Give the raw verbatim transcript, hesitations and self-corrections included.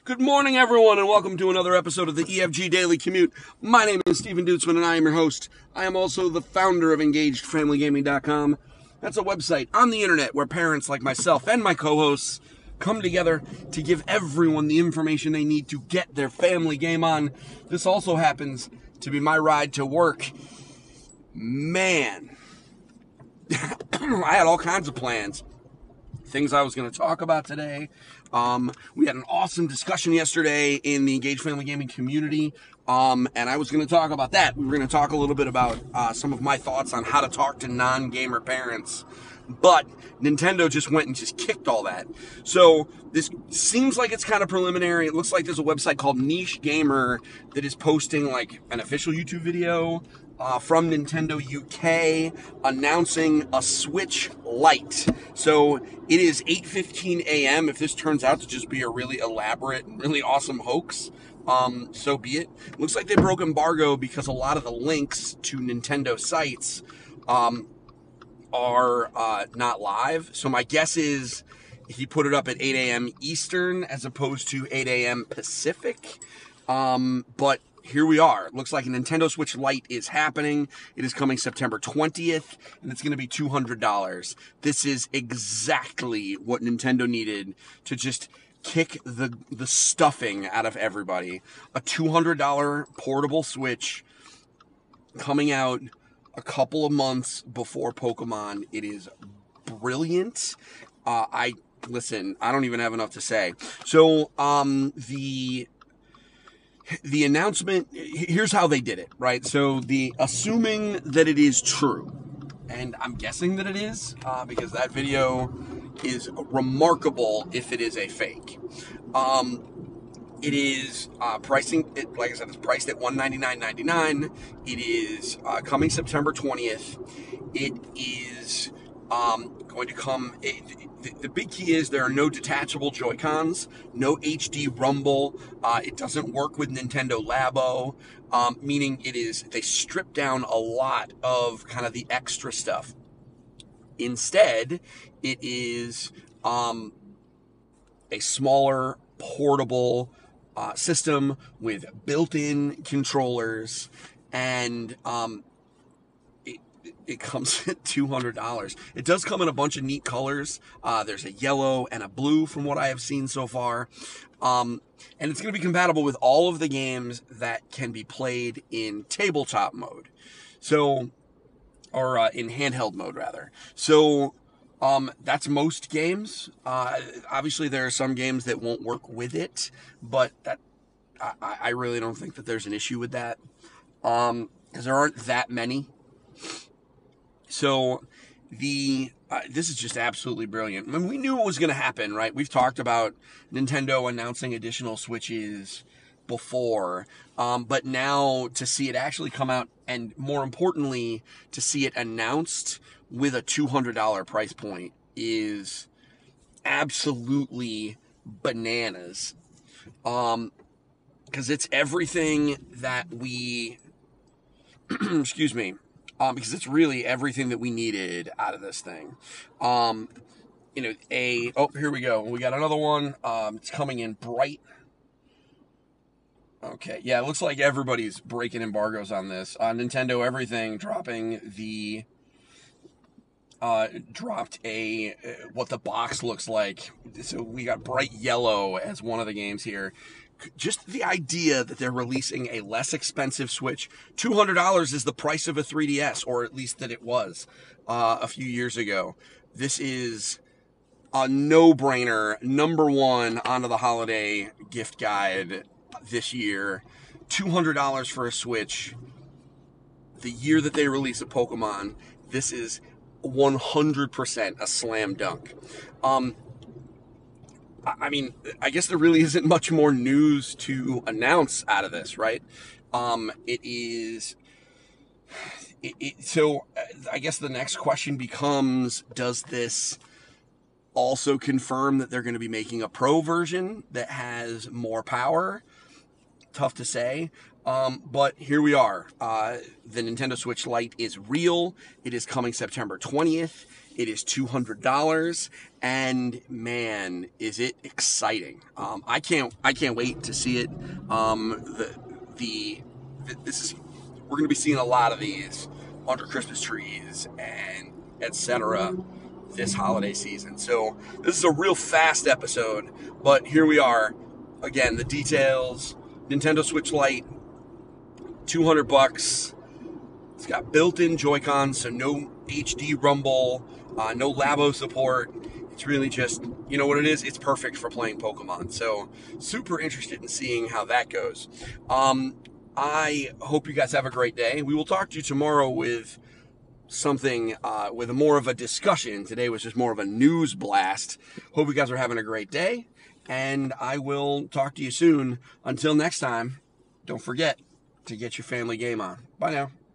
Good morning, everyone, and welcome to another episode of the E F G Daily Commute. My name is Stephen Dutzman, and I am your host. I am also the founder of Engaged Family Gaming dot com. That's a website on the internet where parents like myself and my co-hosts come together to give everyone the information they need to get their family game on. This also happens to be my ride to work. Man, I had all kinds of plans. Things I was going to talk about today. Um, we had an awesome discussion yesterday in the Engaged Family Gaming community, um, and I was going to talk about that. We were going to talk a little bit about uh, some of my thoughts on how to talk to non-gamer parents, but Nintendo just went and just kicked all that. So this seems like it's kind of preliminary. It looks like there's a website called Niche Gamer that is posting like an official YouTube video Uh, from Nintendo U K announcing a Switch Lite. So it is eight fifteen a.m. If this turns out to just be a really elaborate and really awesome hoax, um, so be it. Looks like they broke embargo because a lot of the links to Nintendo sites um, are uh, not live. So my guess is he put it up at eight a.m. Eastern as opposed to eight a.m. Pacific. Um, but here we are. It looks like a Nintendo Switch Lite is happening. It is coming September twentieth, and it's going to be two hundred dollars. This is exactly what Nintendo needed to just kick the the stuffing out of everybody. A two hundred dollars portable Switch coming out a couple of months before Pokemon. It is brilliant. Uh, I listen, I don't even have enough to say. So, um, the... The announcement, here's how they did it, right? So the assuming that it is true, and I'm guessing that it is, uh, because that video is remarkable if it is a fake. Um, it is uh, pricing, it, like I said, it's priced at one hundred ninety-nine ninety-nine. It is uh, coming September twentieth. It is um, going to come... It, The, the big key is there are no detachable Joy-Cons, no H D rumble. Uh, it doesn't work with Nintendo Labo, um, meaning it is they strip down a lot of kind of the extra stuff. Instead, it is um, a smaller, portable uh, system with built-in controllers, and um, it comes at two hundred dollars. It does come in a bunch of neat colors. Uh, there's a yellow and a blue from what I have seen so far. Um, and it's going to be compatible with all of the games that can be played in tabletop mode. So, or uh, in handheld mode, rather. So, um, that's most games. Uh, obviously, there are some games that won't work with it, but that I, I really don't think that there's an issue with that. Um, because there aren't that many. So, the uh, this is just absolutely brilliant. I mean, we knew it was going to happen, right? We've talked about Nintendo announcing additional Switches before, um, but now to see it actually come out, and more importantly, to see it announced with a two hundred dollars price point is absolutely bananas. Um, because it's everything that we, excuse me, Um, because it's really everything that we needed out of this thing. Um, you know, a, oh, here we go. We got another one. Um, it's coming in bright. Okay, yeah, it looks like everybody's breaking embargoes on this. Uh, Nintendo Everything dropping the, uh, dropped a, uh, what the box looks like. So we got bright yellow as one of the games here. Just the idea that they're releasing a less expensive Switch. two hundred dollars is the price of a three D S, or at least that it was uh, a few years ago. This is a no-brainer, number one onto the holiday gift guide this year. two hundred dollars for a Switch. The year that they release a Pokemon, this is one hundred percent a slam dunk. Um... I mean, I guess there really isn't much more news to announce out of this, right? Um, it is... It, it, so, I guess the next question becomes, does this also confirm that they're going to be making a Pro version that has more power? tough to say. Um, but here we are. Uh, the Nintendo Switch Lite is real. It is coming September twentieth. It is two hundred dollars, and man, is it exciting! Um, I can't, I can't wait to see it. Um, the, the, the, this is, we're going to be seeing a lot of these under Christmas trees and et cetera this holiday season. So this is a real fast episode, but here we are. Again, the details. Nintendo Switch Lite, two hundred bucks. It's got built-in Joy-Cons, so no H D rumble, uh, no Labo support. It's really just, you know what it is? It's perfect for playing Pokemon. So super interested in seeing how that goes. Um, I hope you guys have a great day. We will talk to you tomorrow with something, uh, with a more of a discussion. Today was just more of a news blast. Hope you guys are having a great day, and I will talk to you soon. Until next time, don't forget to get your family game on. Bye now.